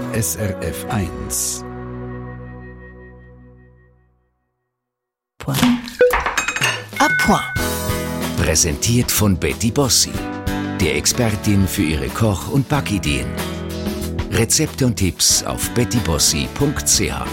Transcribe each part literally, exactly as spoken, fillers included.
S R F eins. A point. Präsentiert von Betty Bossi, der Expertin für ihre Koch- und Backideen. Rezepte und Tipps auf betty bossi punkt c h.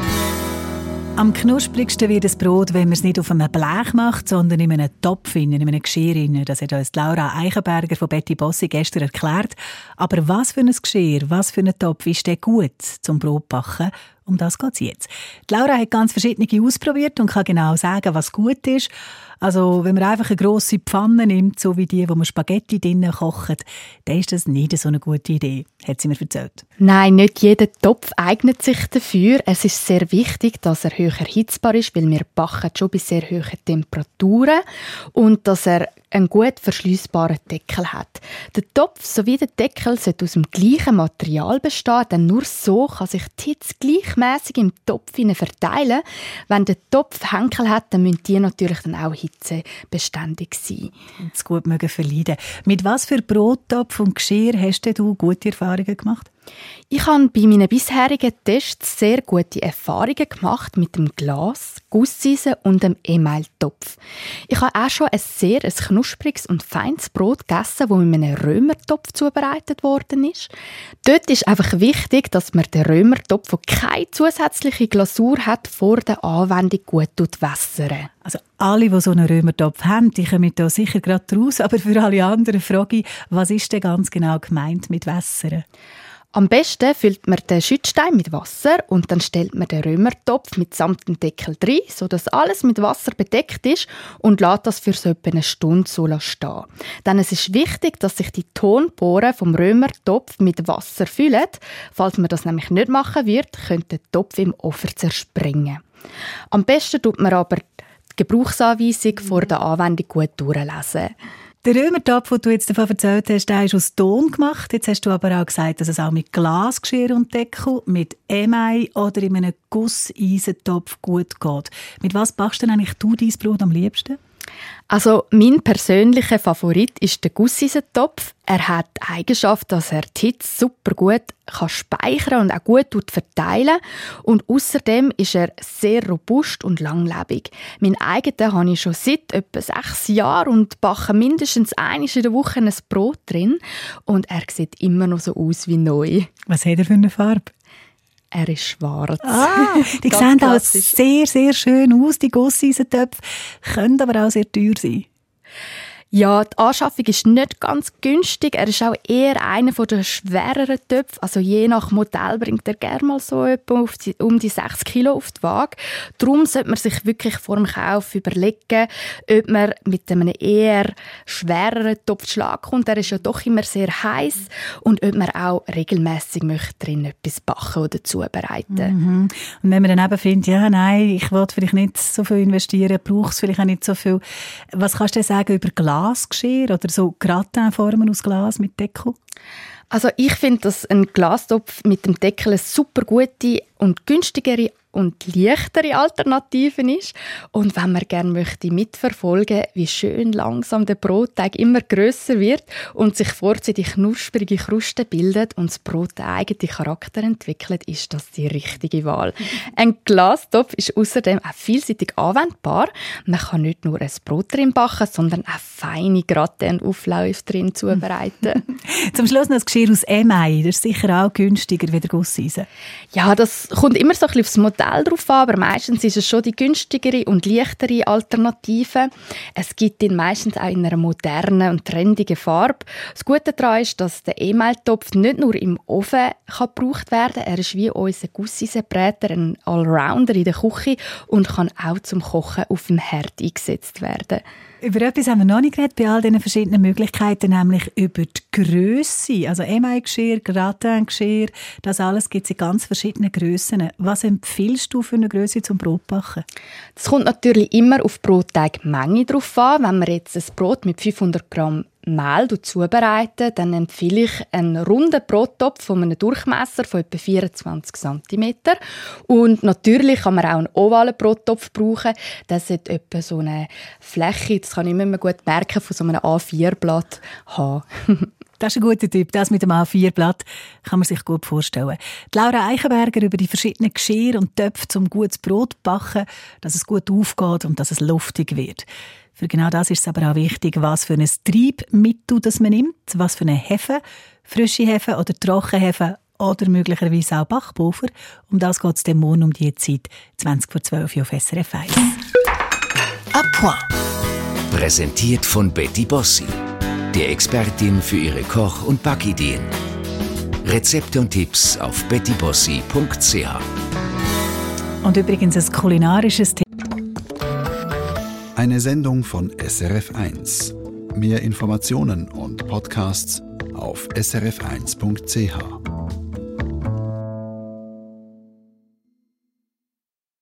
Am knusprigsten wird das Brot, wenn man es nicht auf einem Blech macht, sondern in einem Topf, in einem Geschirr. Das hat uns Laura Eichenberger von Betty Bossi gestern erklärt. Aber was für ein Geschirr, was für ein Topf ist denn gut zum Brotbacken? Um das geht es jetzt. Die Laura hat ganz verschiedene ausprobiert und kann genau sagen, was gut ist. Also, wenn man einfach eine grosse Pfanne nimmt, so wie die, wo man Spaghetti drinnen kocht, dann ist das nicht so eine gute Idee, hat sie mir erzählt. Nein, nicht jeder Topf eignet sich dafür. Es ist sehr wichtig, dass er höher erhitzbar ist, weil wir backen schon bei sehr hohen Temperaturen und dass er einen gut verschliessbaren Deckel hat. Der Topf sowie der Deckel sollte aus dem gleichen Material bestehen, denn nur so kann sich die Hitze gleichmäßig im Topf verteilen. Wenn der Topf Henkel hat, dann müssen die natürlich dann auch hitzebeständig sein. Und es gut mögen verleiden. Mit was für Brottopf und Geschirr hast du gute Erfahrungen gemacht? Ich habe bei meinen bisherigen Tests sehr gute Erfahrungen gemacht mit dem Glas, Gusseisen und dem Emailtopf. Ich habe auch schon ein sehr ein knuspriges und feines Brot gegessen, das mit einem Römertopf zubereitet worden ist. Dort ist einfach wichtig, dass man den Römertopf, der keine zusätzliche Glasur hat, vor der Anwendung gut wässern. Also alle, die so einen Römertopf haben, die kommen da sicher gerade raus. Aber für alle anderen frage ich, was ist denn ganz genau gemeint mit Wässern? Am besten füllt man den Schüttstein mit Wasser und dann stellt man den Römertopf mitsamt dem Deckel rein, sodass alles mit Wasser bedeckt ist und lässt das für so etwa eine Stunde so stehen. Denn es ist wichtig, dass sich die Tonporen vom Römertopf mit Wasser füllen. Falls man das nämlich nicht machen wird, könnte der Topf im Ofen zerspringen. Am besten tut man aber die Gebrauchsanweisung vor der Anwendung gut durchlesen. Der Römertopf, den du jetzt davon erzählt hast, der ist aus Ton gemacht. Jetzt hast du aber auch gesagt, dass es auch mit Glasgeschirr und Deckel, mit Email oder in einem Gusseisentopf gut geht. Mit was backst denn eigentlich du dein Brot am liebsten? Also mein persönlicher Favorit ist der Gusseisentopf. Er hat die Eigenschaft, dass er die Hitze super gut kann speichern und auch gut verteilen. Und außerdem ist er sehr robust und langlebig. Mein eigenen habe ich schon seit etwa sechs Jahren und backe mindestens einmal in der Woche ein Brot drin. Und er sieht immer noch so aus wie neu. Was hat er für eine Farbe? Er ist schwarz. Ah, die sehen auch sehr, sehr schön aus, die Gusseisentöpfe. Können aber auch sehr teuer sein. Ja, die Anschaffung ist nicht ganz günstig. Er ist auch eher einer der schwereren Töpfe. Also je nach Modell bringt er gerne mal so etwa auf die, um die sechs Kilo auf die Waage. Darum sollte man sich wirklich vor dem Kauf überlegen, ob man mit einem eher schwereren Topf zu Schlag kommt. Er ist ja doch immer sehr heiß. Und ob man auch regelmässig möchte drin etwas backen oder zubereiten. Mhm. Und wenn man dann eben findet, ja, nein, ich will vielleicht nicht so viel investieren, brauche es vielleicht auch nicht so viel. Was kannst du denn sagen über Glas? Glasgeschirr oder so Gratin-Formen aus Glas mit Deckel? Also ich finde, dass ein Glastopf mit dem Deckel eine super gute und günstigere und leichtere Alternativen ist. Und wenn man gerne möchte mitverfolgen, wie schön langsam der Brotteig immer grösser wird und sich vorzeitig knusprige Krusten bildet und das Brot den eigenen Charakter entwickelt, ist das die richtige Wahl. Ein Glastopf ist außerdem auch vielseitig anwendbar. Man kann nicht nur ein Brot drin backen, sondern auch feine Gratin und Aufläufe drin zubereiten. Zum Schluss noch das Geschirr aus Email. Das ist sicher auch günstiger wie der Gusseisen. Ja, das kommt immer so ein bisschen aufs Modell drauf an, aber meistens ist es schon die günstigere und leichtere Alternative. Es gibt ihn meistens auch in einer modernen und trendigen Farbe. Das Gute daran ist, dass der Emailtopf nicht nur im Ofen kann gebraucht werden kann. Er ist wie unser Gusseisenbräter, ein Allrounder in der Küche und kann auch zum Kochen auf dem Herd eingesetzt werden. Über etwas haben wir noch nicht geredet bei all diesen verschiedenen Möglichkeiten, nämlich über die Grösse. Also Email-Geschirr, Gratin-Geschirr, das alles gibt es in ganz verschiedenen Grössen. Was empfiehlst du für eine Grösse zum Brotbacken? Das kommt natürlich immer auf die Brotteigmenge drauf an. Wenn man jetzt ein Brot mit fünfhundert Gramm Mehl zubereiten, dann empfehle ich einen runden Brottopf von einem Durchmesser von etwa vierundzwanzig Zentimeter. Und natürlich kann man auch einen ovalen Brottopf brauchen. Das hat etwa so eine Fläche, das kann ich immer gut merken, von so einem A vier Blatt haben. Das ist ein guter Tipp. Das mit dem A vier Blatt kann man sich gut vorstellen. Die Laura Eichenberger über die verschiedenen Geschirre und Töpfe zum gutes Brot backen, dass es gut aufgeht und dass es luftig wird. Für genau das ist es aber auch wichtig, was für ein Treibmittel das man nimmt, was für eine Hefe, frische Hefe oder Trockenhefe oder möglicherweise auch Backpulver. Um das geht es dem morgen um die Zeit, zwanzig vor zwölf auf S R F eins. A point. Präsentiert von Betty Bossi, der Expertin für ihre Koch- und Backideen. Rezepte und Tipps auf betty bossi punkt c h. Und übrigens ein kulinarisches Thema. Eine Sendung von S R F eins. Mehr Informationen und Podcasts auf s r f eins punkt c h.